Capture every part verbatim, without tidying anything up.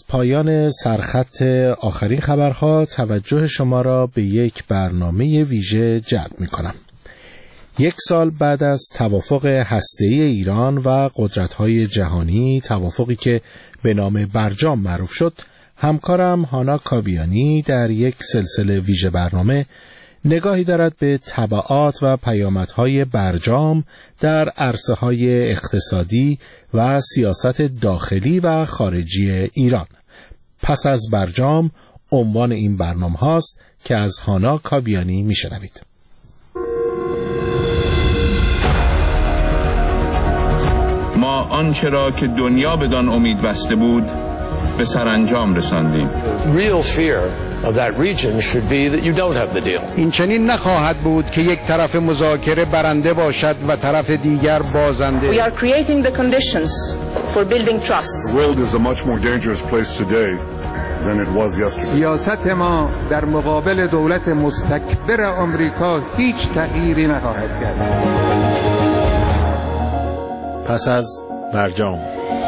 پایان سرخط آخرین خبرها توجه شما را به یک برنامه ویژه جلب می‌کنم. یک سال بعد از توافق هسته‌ای ایران و قدرت‌های جهانی، توافقی که به نام برجام معروف شد، همکارم هانا کاویانی در یک سلسله ویژه برنامه نگاهی دارد به تبعات و پیامدهای برجام در عرصه‌های اقتصادی و سیاست داخلی و خارجی ایران. پس از برجام عنوان این برنامه هاست که از هانا کاویانی میشنوید. ما آنچه را که دنیا بدان امید بسته بود به سرانجام رساندیم. Real fear of that region should be that you don't have the deal. این چنین نخواهد بود که یک طرف مذاکره برنده باشد و طرف دیگر بازنده. We are creating the conditions for building trust. The world is a much more dangerous place today than it was yesterday. سیاست ما در مقابل دولت مستکبر آمریکا هیچ تغییری نخواهد کرد. پس از برجام.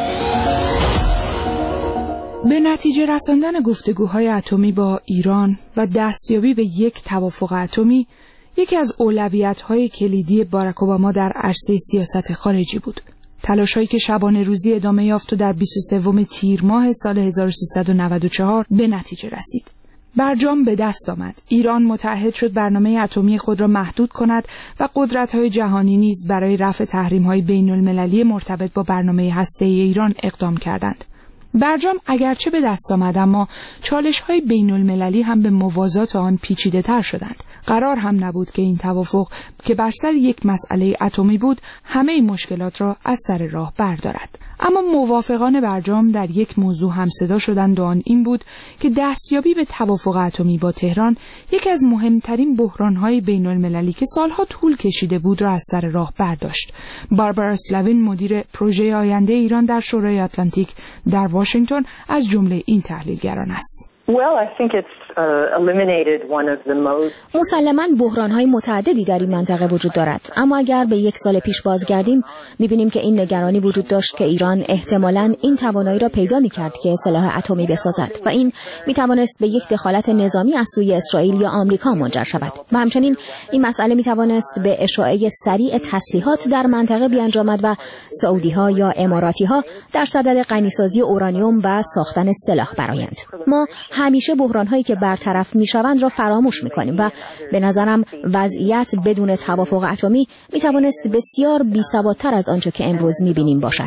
به نتیجه رساندن گفتگوهای اتمی با ایران و دستیابی به یک توافق اتمی یکی از اولویت‌های کلیدی باراک اوباما در عرصه سیاست خارجی بود. تلاش‌هایی که شبانه روزی ادامه یافت و در بیست و سوم تیر ماه سال هزار و سیصد و نود و چهار به نتیجه رسید. برجام به دست آمد. ایران متعهد شد برنامه اتمی خود را محدود کند و قدرت‌های جهانی نیز برای رفع تحریم‌های بین‌المللی مرتبط با برنامه هسته‌ای ایران اقدام کردند. برجام اگرچه به دست آمد، اما چالش‌های بین‌المللی هم به موازات آن پیچیده‌تر شدند. قرار هم نبود که این توافق که بر سر یک مسئله اتمی بود، همه مشکلات را از سر راه بردارد. اما موافقان برجام در یک موضوع همصدا شدند و آن این بود که دستیابی به توافق اتمی با تهران یکی از مهمترین بحران‌های بین‌المللی که سالها طول کشیده بود را از سر راه برداشت. باربارا اسلاوین، مدیر پروژه آینده ایران در شورای آتلانتیک در واشنگتن، از جمله این تحلیلگران است. Well, I think it's uh, eliminated one of the most مسلماً بحران‌های متعددی در این منطقه وجود دارد، اما اگر به یک سال پیش بازگردیم می‌بینیم که این نگرانی وجود داشت که ایران احتمالاً این توانایی را پیدا می‌کرد که سلاح اتمی بسازد و این می‌توانست به یک دخالت نظامی از سوی اسرائیل یا آمریکا منجر شود و همچنین این مسئله می‌توانست به اشاعه سریع تسلیحات در منطقه بیانجامد و سعودی‌ها یا اماراتی‌ها در صدد غنیسازی اورانیوم و ساختن سلاح برآیند. ما همیشه بحران‌هایی که برطرف می‌شوند را فراموش می‌کنیم و به نظرم وضعیت بدون توافق اتمی می‌توانست بسیار بی‌ثبات‌تر از آنچه که امروز می‌بینیم باشد.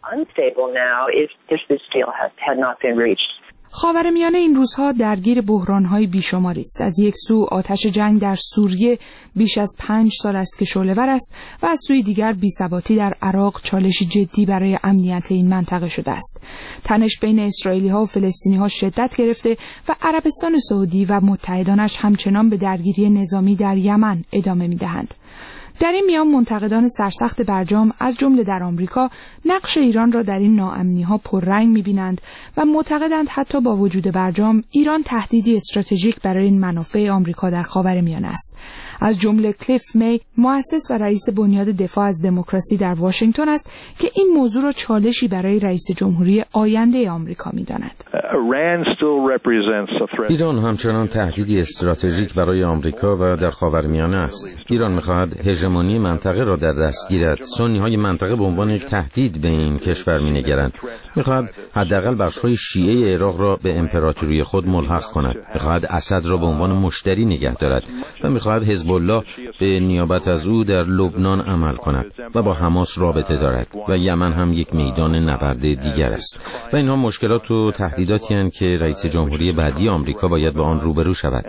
خاورمیانه این روزها درگیر بحران‌های بیشماری است. از یک سو آتش جنگ در سوریه بیش از پنج سال است که شعله‌ور است و از سوی دیگر بی‌ثباتی در عراق چالشی جدی برای امنیت این منطقه شده است. تنش بین اسرائیلی‌ها و فلسطینی‌ها شدت گرفته و عربستان سعودی و متحدانش همچنان به درگیری نظامی در یمن ادامه می‌دهند. در این میان منتقدان سرسخت برجام از جمله در آمریکا نقش ایران را در این ناامنی‌ها پررنگ می‌بینند و معتقدند حتی با وجود برجام ایران تهدیدی استراتژیک برای این منافع آمریکا در خاورمیانه است. از جمله کلیف می، مؤسس و رئیس بنیاد دفاع از دموکراسی در واشنگتن است که این موضوع را چالشی برای رئیس جمهوری آینده آمریکا می‌داند. ایران همچنان تهدیدی استراتژیک برای آمریکا و در خاورمیانه است. ایران می‌خواهد هژمونی منطقه را در دست گیرد. سنی‌های منطقه به عنوان یک تهدید به این کشور می‌نگرند. می‌خواهد حداقل بخش‌های شیعه عراق را به امپراتوری خود ملحق کند. می‌خواهد اسد را به عنوان مشتری نگه دارد و می‌خواهد حزب الله به نیابت از او در لبنان عمل کند و با حماس رابطه دارد و یمن هم یک میدان نبرد دیگر است. و اینها مشکلات و تهدیداتی هستند که رئیس جمهوری بعدی آمریکا باید با آن روبرو شود.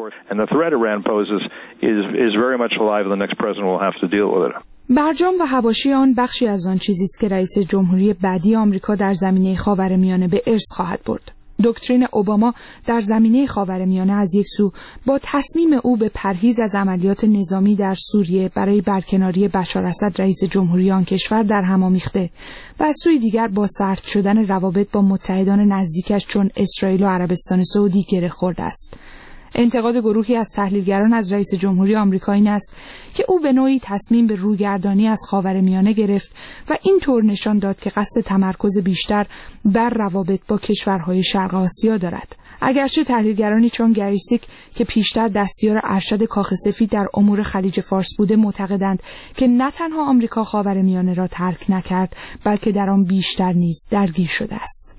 برجام و حواشی آن بخشی از آن چیزی است که رئیس جمهوری بعدی آمریکا در زمینه خاورمیانه به ارث خواهد برد. دکترین اوباما در زمینه خاورمیانه از یک سو با تصمیم او به پرهیز از عملیات نظامی در سوریه برای برکناری بشار اسد رئیس جمهوری آن کشور در هم آمیخته و از سوی دیگر با سرد شدن روابط با متحدان نزدیکش چون اسرائیل و عربستان سعودی گره خورده است. انتقاد گروهی از تحلیلگران از رئیس جمهوری آمریکا این است که او به نوعی تصمیم به روگردانی از خاورمیانه گرفت و این طور نشان داد که قصد تمرکز بیشتر بر روابط با کشورهای شرق آسیا دارد. اگرچه تحلیلگرانی چون گریسیک که پیشتر دستیار ارشد کاخ سفید در امور خلیج فارس بوده معتقدند که نه تنها آمریکا خاورمیانه را ترک نکرد بلکه در آن بیشتر نیز درگیر شده است.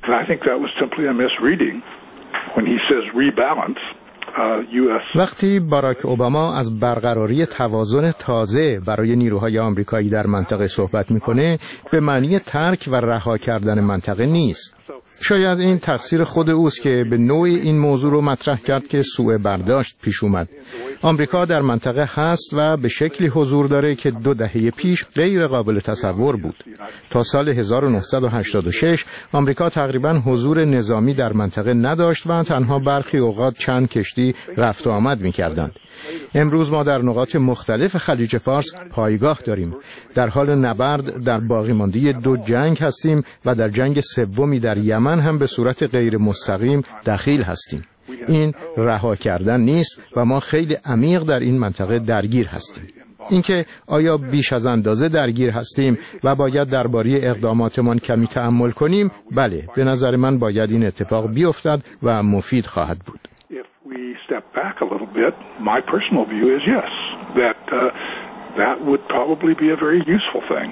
وقتی باراک اوباما از برقراری توازن تازه برای نیروهای آمریکایی در منطقه صحبت میکنه، به معنی ترک و رها کردن منطقه نیست. شاید این تقصیر خود اوست که به نوعی این موضوع رو مطرح کرد که سوء برداشت پیش اومد. آمریکا در منطقه هست و به شکلی حضور داره که دو دهه پیش غیر قابل تصور بود. تا سال هزار و نهصد و هشتاد و شش آمریکا تقریباً حضور نظامی در منطقه نداشت و تنها برخی اوقات چند کشتی رفت و آمد می‌کردند. امروز ما در نقاط مختلف خلیج فارس پایگاه داریم. در حال نبرد در باقی مانده دو جنگ هستیم و در جنگ سومی در یمن هم به صورت غیر مستقیم دخیل هستیم. این رها کردن نیست و ما خیلی عمیق در این منطقه درگیر هستیم. اینکه آیا بیش از اندازه درگیر هستیم و باید درباره اقداماتمان کمی تأمل کنیم، بله، به نظر من باید این اتفاق بیفتد و مفید خواهد بود. Step back a little bit, my personal view is yes, that uh, that would probably be a very useful thing.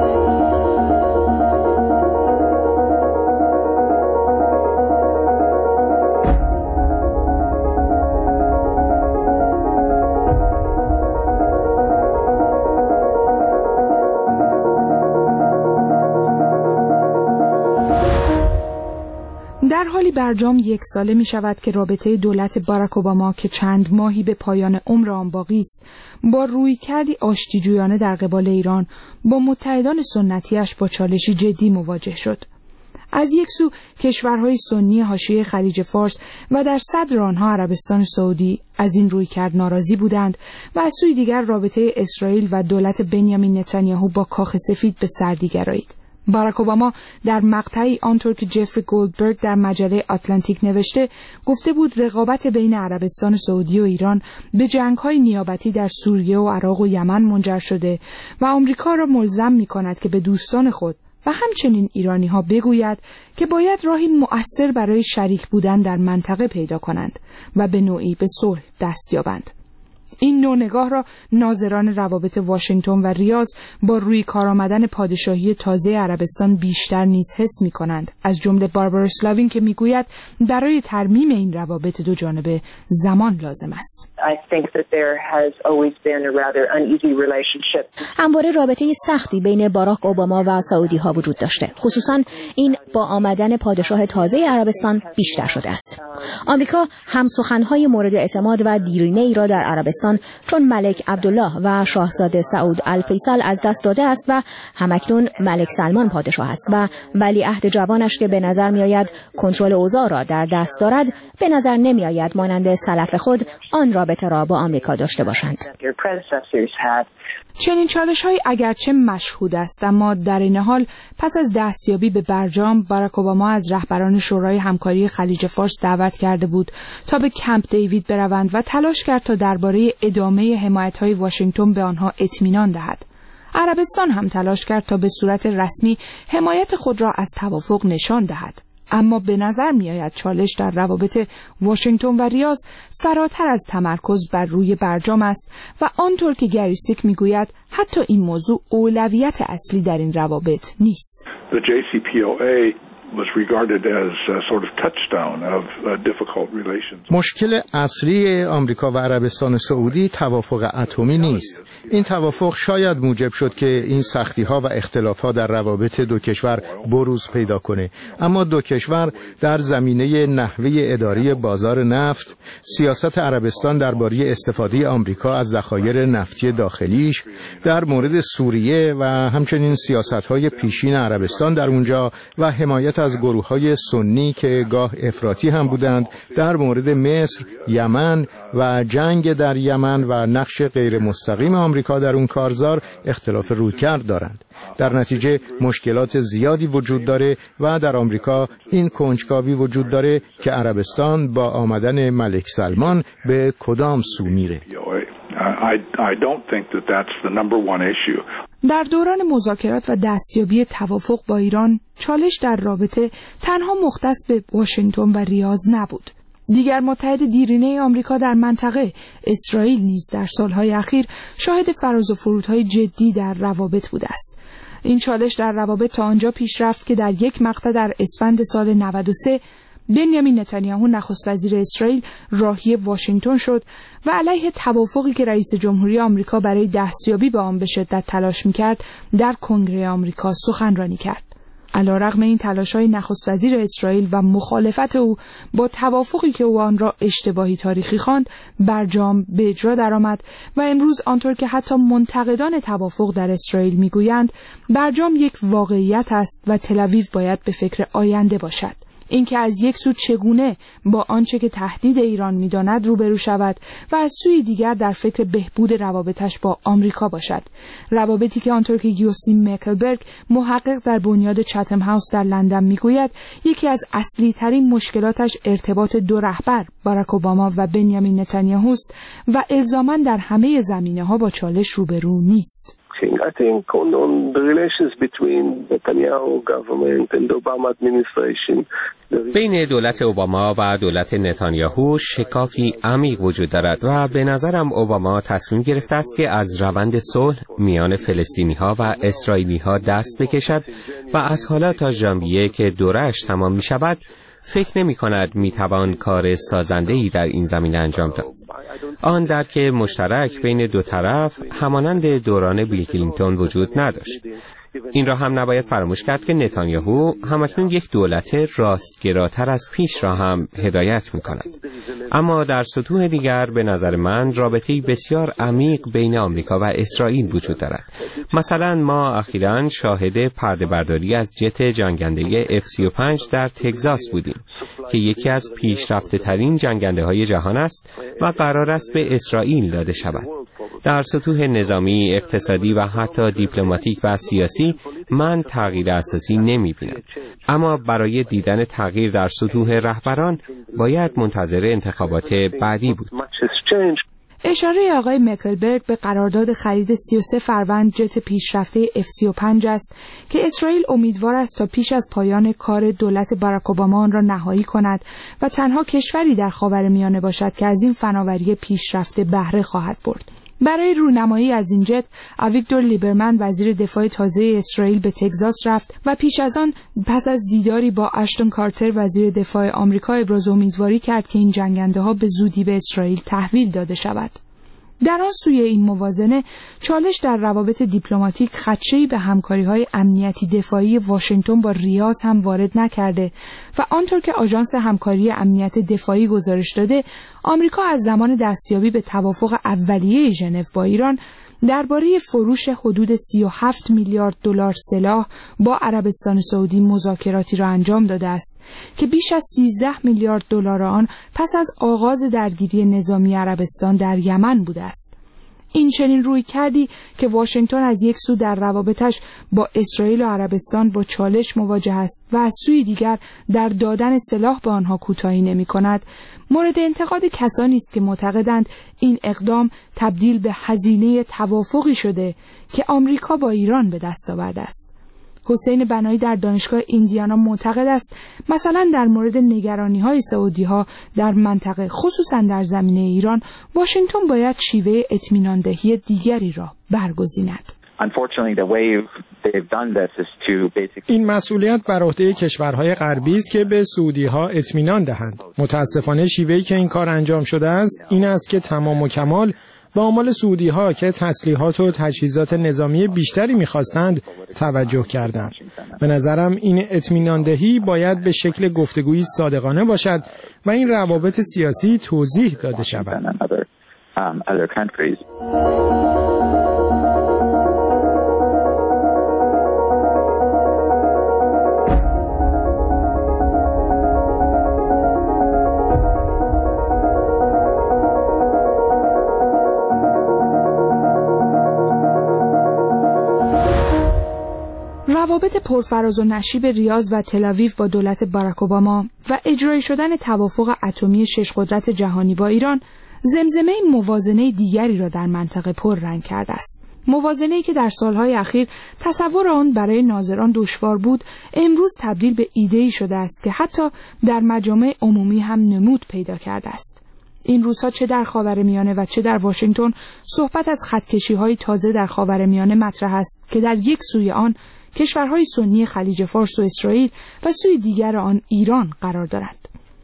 در حالی برجام یک ساله می شود که رابطه دولت باراک اوباما که چند ماهی به پایان عمر آن باقی است با رویکردی آشتیجویانه در قبال ایران با متحدان سنتیش با چالشی جدی مواجه شد. از یک سو کشورهای سنی حاشیه خلیج فارس و در صدر آنها عربستان سعودی از این رویکرد ناراضی بودند و از سوی دیگر رابطه اسرائیل و دولت بنیامین نتانیاهو با کاخ سفید به سردی گرایید. باراک اوباما در مقطعی آنطور که جفری گولدبرگ در مجله آتلانتیک نوشته گفته بود رقابت بین عربستان سعودی و ایران به جنگ‌های نیابتی در سوریه و عراق و یمن منجر شده و آمریکا را ملزم می‌کند که به دوستان خود و همچنین ایرانی‌ها بگوید که باید راهی مؤثر برای شریک بودن در منطقه پیدا کنند و به نوعی به صلح دست یابند. این نوع نگاه را ناظران روابط واشنگتن و ریاض با روی کار آمدن پادشاهی تازه عربستان بیشتر نیز حس می کنند، از جمله باربارا اسلاوین که می گوید برای ترمیم این روابط دو جانبه زمان لازم است. همواره رابطه سختی بین باراک اوباما و سعودی ها وجود داشته، خصوصا این با آمدن پادشاه تازه عربستان بیشتر شده است. آمریکا همسخنهای مورد اعتماد و دیرینه ای را در عربستان چون ملک عبدالله و شاهزاده سعود الفیصل از دست داده است و همکنون ملک سلمان پادشاه است و ولیعهد جوانش که به نظر می آید کنترل اوضاع را در دست دارد، به نظر نمی آید مانند سلف خود آن رابطه را با آمریکا داشته باشند. چنین چالش‌هایی اگرچه مشهود است، اما در این حال پس از دستیابی به برجام باراک اوباما از رهبران شورای همکاری خلیج فارس دعوت کرده بود تا به کمپ دیوید بروند و تلاش کرد تا درباره ادامه حمایت‌های واشنگتن به آنها اطمینان دهد. عربستان هم تلاش کرد تا به صورت رسمی حمایت خود را از توافق نشان دهد. اما به نظر می آید چالش در روابط واشنگتن و ریاض فراتر از تمرکز بر روی برجام است و آنطور که گریسیک می گوید حتی این موضوع اولویت اصلی در این روابط نیست. The جی سی پی او ای was regarded as a sort of touchstone of difficult relations. مشکل اصلی آمریکا و عربستان سعودی توافق اتمی نیست. این توافق شاید موجب شد که این سختی‌ها و اختلاف‌ها در روابط دو کشور بروز پیدا کنه، اما دو کشور در زمینه نحوه اداری بازار نفت، سیاست عربستان درباره استفاده آمریکا از ذخایر نفتی داخلیش، در مورد سوریه و همچنین سیاست‌های پیشین عربستان در اونجا و حمایت از از گروه‌های سنی که گاه افراطی هم بودند در مورد مصر، یمن و جنگ در یمن و نقش غیر مستقیم آمریکا در اون کارزار اختلاف رویکرد دارند. در نتیجه مشکلات زیادی وجود داره و در آمریکا این کنجکاوی وجود داره که عربستان با آمدن ملک سلمان به کدام سو میره. در دوران مذاکرات و دستیابی توافق با ایران، چالش در رابطه تنها مختص به واشنگتن و ریاض نبود. دیگر متحد دیرینه آمریکا در منطقه، اسرائیل نیز در سالهای اخیر شاهد فراز و فرودهای جدی در روابط بوده است. این چالش در روابط تا آنجا پیش رفت که در یک مقطع در اسفند سال نود و سه بنیامین نتانیاهو نخست وزیر اسرائیل راهی واشنگتن شد و علیه توافقی که رئیس جمهوری آمریکا برای دستیابی به آن به شدت تلاش می‌کرد در کنگره آمریکا سخنرانی کرد. علیرغم این تلاش‌های نخست وزیر اسرائیل و مخالفت او با توافقی که او آن را اشتباهی تاریخی خواند، برجام به اجرا درآمد و امروز آنطور که حتی منتقدان توافق در اسرائیل می‌گویند، برجام یک واقعیت است و تل‌آویو باید به فکر آینده باشد. اینکه از یک سو چگونه با آنچه که تهدید ایران می‌داند روبرو شود و از سوی دیگر در فکر بهبود روابطش با آمریکا باشد. روابطی که آنطور که یوسیم مکلبرگ، محقق در بنیاد چاتم هاوس در لندن میگوید، یکی از اصلی ترین مشکلاتش ارتباط دو رهبر باراک اوباما و بنیامین نتانیاهو است و الزاماً در همه زمینه‌ها با چالش روبرو نیست. I think on, on the relations between Netanyahu government and Obama administration. بین دولت اوباما و دولت نتانیاهو شکافی عمیق وجود دارد و به نظرم اوباما تصمیم گرفته است که از روند صلح میان فلسطینی‌ها و اسرائیلی‌ها دست بکشد و از حالا تا ژانویه که دوره‌اش تمام می‌شود فکر نمی‌کند می‌توان کار سازنده‌ای در این زمینه انجام داد. آن درک مشترک بین دو طرف همانند دوران بیل کلینتون وجود نداشت. این را هم نباید فراموش کرد که نتانیاهو همکنون یک دولت راستگراتر از پیش را هم هدایت می‌کند. اما در سطوح دیگر به نظر من رابطه‌ای بسیار عمیق بین آمریکا و اسرائیل وجود دارد. مثلا ما اخیراً شاهد پرده برداری از جت جنگنده اف سی و پنج در تگزاس بودیم که یکی از پیشرفته ترین جنگنده های جهان است و قرار است به اسرائیل داده شود. در سطوح نظامی، اقتصادی و حتی دیپلماتیک و سیاسی من تغییر اساسی نمی بینم. اما برای دیدن تغییر در سطوح رهبران باید منتظر انتخابات بعدی بود. اشاره آقای مکلبرگ به قرارداد خرید سی و سه فروند جت پیشرفته اف سی و پنج است که اسرائیل امیدوار است تا پیش از پایان کار دولت باراک اوباما آن را نهایی کند و تنها کشوری در خاورمیانه باشد که از این فناوری پیشرفته بهره خواهد برد. برای رونمایی از این جت، اویگدور لیبرمن وزیر دفاع تازه اسرائیل به تگزاس رفت و پیش از آن پس از دیداری با اشتون کارتر وزیر دفاع آمریکا ابراز امیدواری کرد که این جنگنده‌ها به زودی به اسرائیل تحویل داده شود. در آن سوی این موازنه، چالش در روابط دیپلماتیک خدشه‌ای به همکاری‌های امنیتی دفاعی واشنگتن با ریاض هم وارد نکرده و آنطور که آژانس همکاری امنیت دفاعی گزارش داده، آمریکا از زمان دستیابی به توافق اولیه ژنو با ایران درباره فروش حدود سی و هفت میلیارد دلار سلاح با عربستان سعودی مذاکراتی را انجام داده است که بیش از سیزده میلیارد دلار آن پس از آغاز درگیری نظامی عربستان در یمن بوده است. این چنین روی کردی که واشنگتن از یک سو در روابطش با اسرائیل و عربستان با چالش مواجه است و از سوی دیگر در دادن سلاح به آنها کوتاهی نمی کند، مورد انتقاد کسانی است که معتقدند این اقدام تبدیل به هزینه توافقی شده که آمریکا با ایران به دست آورده است. حسین بنایی در دانشگاه ایندیانا معتقد است مثلا در مورد نگرانی‌های سعودی‌ها در منطقه خصوصا در زمینه ایران، واشنگتن باید شیوه اطمینان‌دهی دیگری را برگزیند. این مسئولیت بر عهده کشورهای غربی است که به سعودی‌ها اطمینان دهند. متاسفانه شیوهی که این کار انجام شده است این است که تمام و کمال به آمال سعودی‌ها که تسلیحات و تجهیزات نظامی بیشتری می‌خواستند توجه کردند. به نظرم این اطمینان دهی باید به شکل گفتگویی صادقانه باشد و این روابط سیاسی توضیح داده شود. روابط پرفراز و نشیب ریاض و تل‌آویو با دولت باراک اوباما و اجرایی شدن توافق اتمی شش قدرت جهانی با ایران زمزمه موازنه دیگری را در منطقه پر رنگ کرده است. موازنه‌ای که در سالهای اخیر تصور آن برای ناظران دشوار بود، امروز تبدیل به ایده‌ای شده است که حتی در مجامع عمومی هم نمود پیدا کرده است. این روزها چه در خاورمیانه و چه در واشنگتن صحبت از خطکشی‌های تازه در خاورمیانه مطرح است که در یک سوی آن کشورهای سنی خلیج فارس و اسرائیل و سوی دیگر آن ایران قرار دارد.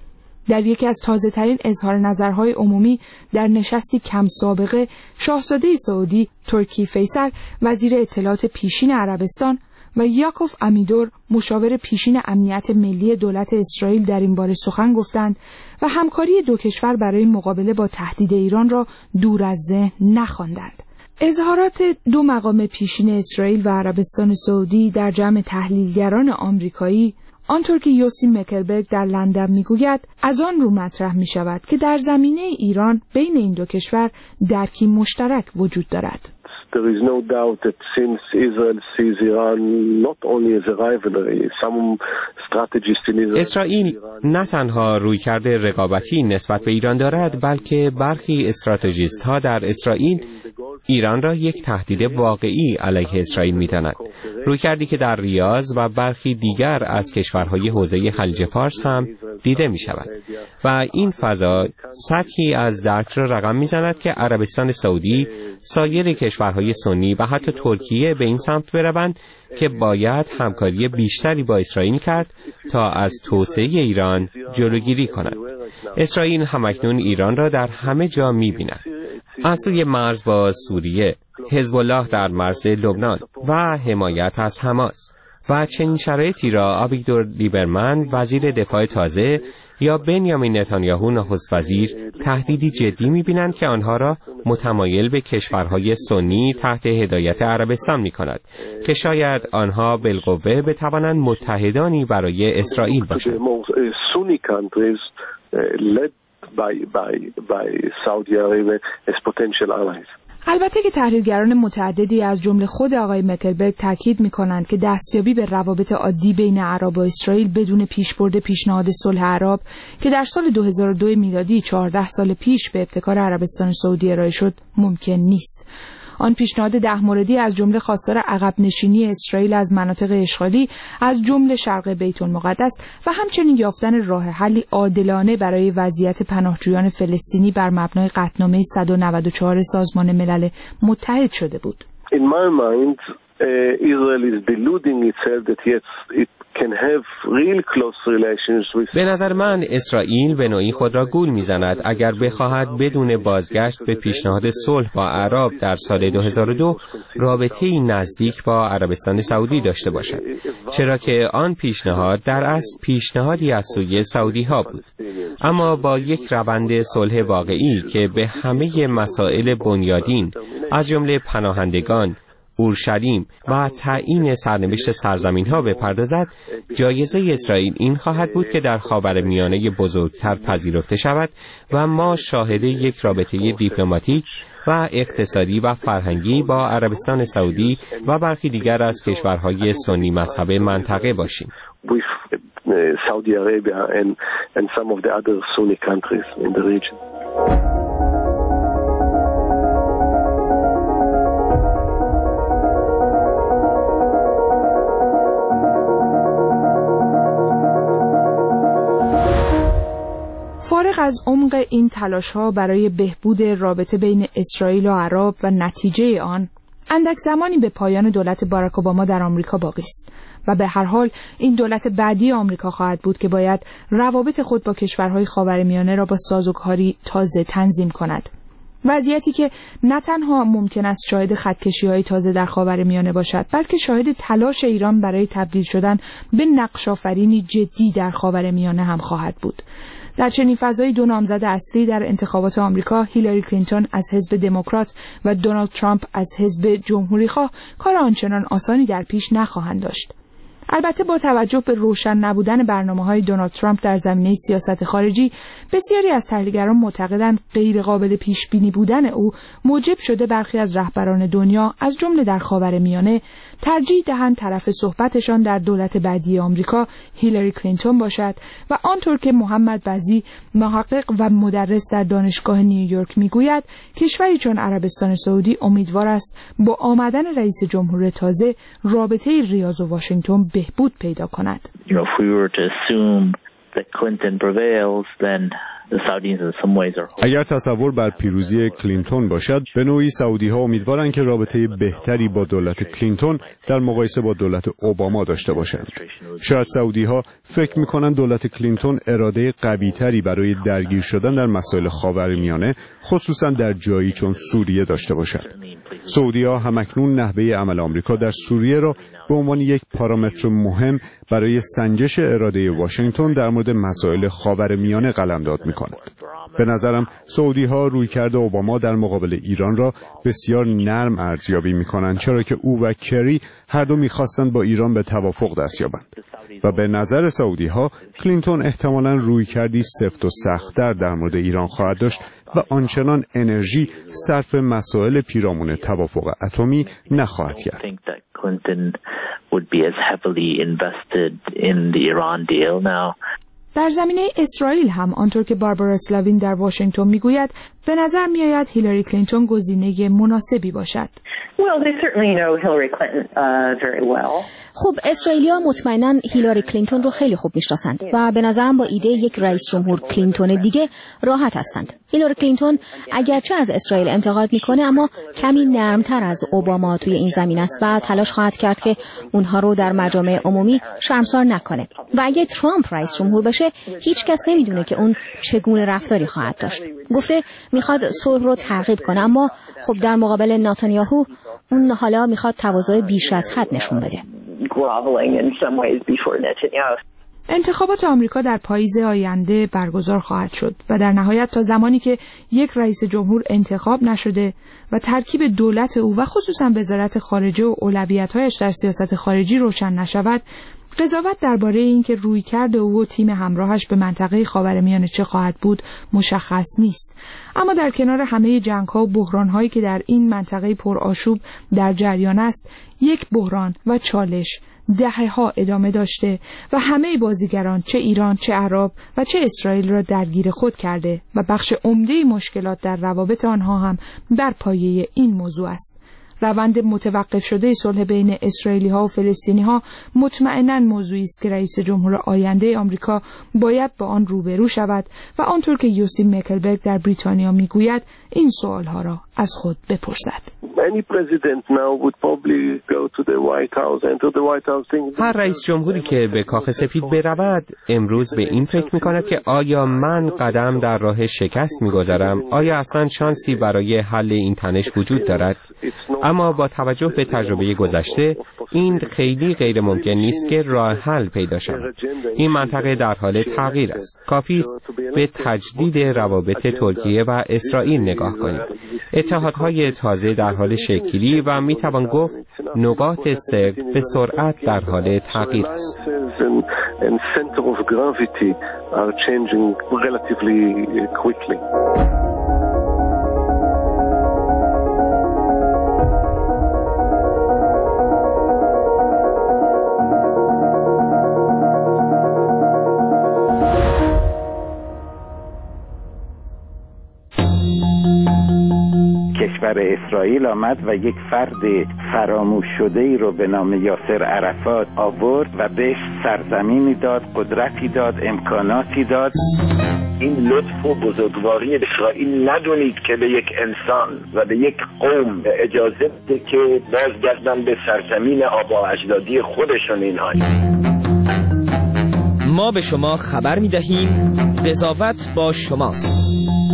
در یکی از تازه‌ترین اظهار نظرهای عمومی در نشستی کم سابقه، شاهزاده سعودی ترکی فیصل وزیر اطلاعات پیشین عربستان و یاکوف امیدور مشاور پیشین امنیت ملی دولت اسرائیل در این باره سخن گفتند و همکاری دو کشور برای مقابله با تهدید ایران را دور از ذهن نخواندند. اظهارات دو مقام پیشین اسرائیل و عربستان سعودی در جمع تحلیلگران آمریکایی، آنطور که یوسی مکلبرگ در لندن میگوید، از آن رو مطرح می شود که در زمینه ایران بین این دو کشور درکی مشترک وجود دارد. There is no doubt that since Israel sees Iran not only as a rivalry, some strategists in Israel اسرائیل نه تنها رویکرد رقابتی نسبت به ایران دارد، بلکه برخی استراتژیست ها در اسرائیل ایران را یک تهدید واقعی علیه اسرائیل می‌دانند. رویکردی که در ریاض و برخی دیگر از کشورهای حوزه خلیج فارس هم دیده می‌شود و این فضا سطحی از درک را رقم می‌زند که عربستان سعودی، سایر کشورهای سنی و حتی ترکیه به این سمت بروند که باید همکاری بیشتری با اسرائیل کرد تا از توسعه ایران جلوگیری کند. اسرائیل همکنون ایران را در همه جا می‌بیند. از سوی مرز با سوریه، حزب الله در مرز لبنان و حمایت از حماس. و چنین شرایطی را آویگدور لیبرمن وزیر دفاع تازه یا بنیامین نتانیاهو نخست وزیر تهدیدی جدی می‌بینند که آنها را متمایل به کشورهای سنی تحت هدایت عربستان می‌کند که شاید آنها بالقوه بتوانند متحدانی برای اسرائیل باشند. By, by, by Saudi Arabia as potential allies. البته که تحلیلگران متعددی از جمله خود آقای مکلبرگ تاکید می‌کنند که دستیابی به روابط عادی بین عرب و اسرائیل بدون پیشبرد پیشنهاد صلح عرب که در سال دو هزار و دو میلادی چهارده سال پیش به ابتکار عربستان سعودی ارائه شد ممکن نیست. آن پیشنهاد ده موردی از جمله خواستار عقب نشینی اسرائیل از مناطق اشغالی از جمله شرق بیت المقدس و همچنین یافتن راه حلی عادلانه برای وضعیت پناهجویان فلسطینی بر مبنای قطعنامه صد و نود و چهار سازمان ملل متحد شده بود. In my mind, uh, Israel is deluding itself that yes, it can have real close relations with. به نظر من اسرائیل به نوعی خود را گول میزند اگر بخواهد بدون بازگشت به پیشنهاد صلح با عرب در سال دو هزار و دو رابطه‌ای نزدیک با عربستان سعودی داشته باشد، چرا که آن پیشنهاد در اصل پیشنهادی از سوی سعودی ها بود، اما با یک روند صلح واقعی که به همه مسائل بنیادین از جمله پناهندگان، اورشلیم و تعیین سرنوشت سرزمین‌ها بپردازد، جایزه اسرائیل این خواهد بود که در خاورمیانه بزرگتر پذیرفته شود و ما شاهد یک رابطه دیپلماتیک و اقتصادی و فرهنگی با عربستان سعودی و برخی دیگر از کشورهای سنی مذهب منطقه باشیم. Saudi Arabia and and some of the other Sunni countries in the region. فارغ از عمق این تلاش‌ها برای بهبود رابطه بین اسرائیل و عرب و نتیجه آن، اندک زمانی به پایان دولت باراک اوباما در آمریکا باقی است و به هر حال این دولت بعدی آمریکا خواهد بود که باید روابط خود با کشورهای خاورمیانه را با سازوکاری تازه تنظیم کند. وضعیتی که نه تنها ممکن است شاهد خطکشی‌های تازه در خاورمیانه باشد، بلکه شاهد تلاش ایران برای تبدیل شدن به نقش‌آفرینی جدی در خاورمیانه هم خواهد بود. در چنین فضایی دو نامزد اصلی در انتخابات آمریکا، هیلاری کلینتون از حزب دموکرات و دونالد ترامپ از حزب جمهوریخواه، کار آنچنان آسانی در پیش نخواهند داشت. البته با توجه به روشن نبودن برنامه‌های دونالد ترامپ در زمینه سیاست خارجی، بسیاری از تحلیلگران معتقدند غیر قابل پیش بینی بودن او موجب شده برخی از رهبران دنیا از جمله در خاورمیانه ترجیح دهند طرف صحبتشان در دولت بعدی آمریکا هیلاری کلینتون باشد و آنطور که محمد بزی محقق و مدرس در دانشگاه نیویورک میگوید، کشوری چون عربستان سعودی امیدوار است با آمدن رئیس جمهور تازه رابطه ریاض و واشنگتن بهبود پیدا کند. You know, if we were to assume that Clinton prevails, then the Saudis in some ways are... اگر تصور بر پیروزی کلینتون باشد، به نوعی سعودی ها امیدوارند که رابطه بهتری با دولت کلینتون در مقایسه با دولت اوباما داشته باشند. شاید سعودی ها فکر می کنند دولت کلینتون اراده قوی تری برای درگیر شدن در مسائل خاورمیانه، خصوصا در جایی چون سوریه داشته باشد. سعودی ها همکنون نحوه عمل آمریکا در سوریه را به عنوان یک پارامتر مهم برای سنجش اراده واشنگتن در مورد مسائل خاورمیانه قلمداد می‌کنند. به نظرم سعودی ها رویکرد اوباما در مقابل ایران را بسیار نرم ارزیابی می‌کنند، چرا که او و کری هر دو می‌خواستند با ایران به توافق دست یابند و به نظر سعودی ها کلینتون احتمالاً رویکردی سفت و سخت‌تر در مورد ایران خواهد داشت و آنچنان انرژی صرف مسائل پیرامون توافق اتمی نخواهد کرد. در زمینه اسرائیل هم آنطور که باربارا اسلاوین در واشنگتن میگوید، به نظر میآید هیلاری کلینتون گزینه مناسبی باشد. Well, they certainly know Hillary Clinton uh, very well. خب اسرائیلی‌ها مطمئناً هیلاری کلینتون رو خیلی خوب میشناسند و به نظرم با ایده یک رئیس جمهور کلینتون دیگه راحت هستند. هیلاری کلینتون اگرچه از اسرائیل انتقاد میکنه، اما کمی نرمتر از اوباما توی این زمین است و تلاش خواهد کرد که اونها رو در مجامع عمومی شرمسار نکنه. و اگه ترامپ رئیس جمهور بشه، هیچ کس نمیدونه که اون چگونه رفتاری خواهد داشت. گفته میخواد صلح رو ترغیب کنه، اما خب در مقابل نتانیاهو اون حالا میخواد تواضع بیش از حد نشون بده. انتخابات آمریکا در پاییز آینده برگزار خواهد شد و در نهایت تا زمانی که یک رئیس جمهور انتخاب نشده و ترکیب دولت او و خصوصا وزارت خارجه و اولویت‌هایش در سیاست خارجی روشن نشود، قضاوت درباره اینکه رویکرد او و تیم همراهش به منطقه خاورمیانه چه خواهد بود مشخص نیست. اما در کنار همه جنگ‌ها و بحران‌هایی که در این منطقه پرآشوب در جریان است، یک بحران و چالش دهه‌ها ادامه داشته و همه بازیگران، چه ایران، چه عرب و چه اسرائیل، را درگیر خود کرده و بخش عمده مشکلات در روابط آنها هم بر پایه این موضوع است. روند متوقف شده صلح بین اسرائیلی‌ها و فلسطینی‌ها مطمئناً موضوعی است که رئیس جمهور آینده آمریکا باید با آن روبرو شود و آنطور که یوسی مکلبرگ در بریتانیا میگوید، این سوالها را از خود بپرسد. هر رئیس جمهوری که به کاخ سفید برود امروز به این فکر می‌کند که آیا من قدم در راه شکست می‌گذارم؟ آیا اصلاً شانسی برای حل این تنش وجود دارد؟ اما با توجه به تجربه گذشته این خیلی غیر ممکن نیست که راه حل پیدا شود. این منطقه در حال تغییر است. کافی است به تجدید روابط ترکیه و اسرائیل نگاه کنید. اتحادهای تازه در حال شکلی و میتوان گفت نقاط سقط به سرعت در حال تغییر است. کشور اسرائیل آمد و یک فرد فراموش شده ای رو به نام یاسر عرفات آورد و بهش سرزمینی داد، قدرتی داد، امکاناتی داد. این لطف و بزرگواری اسرائیل ندونید که به یک انسان و به یک قوم اجازه بده که بازگردن به سرزمین آبا اجدادی خودشون. اینها ما به شما خبر می‌دهیم قضاوت با شماست.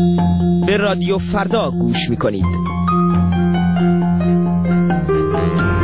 به رادیو فردا گوش می‌کنید.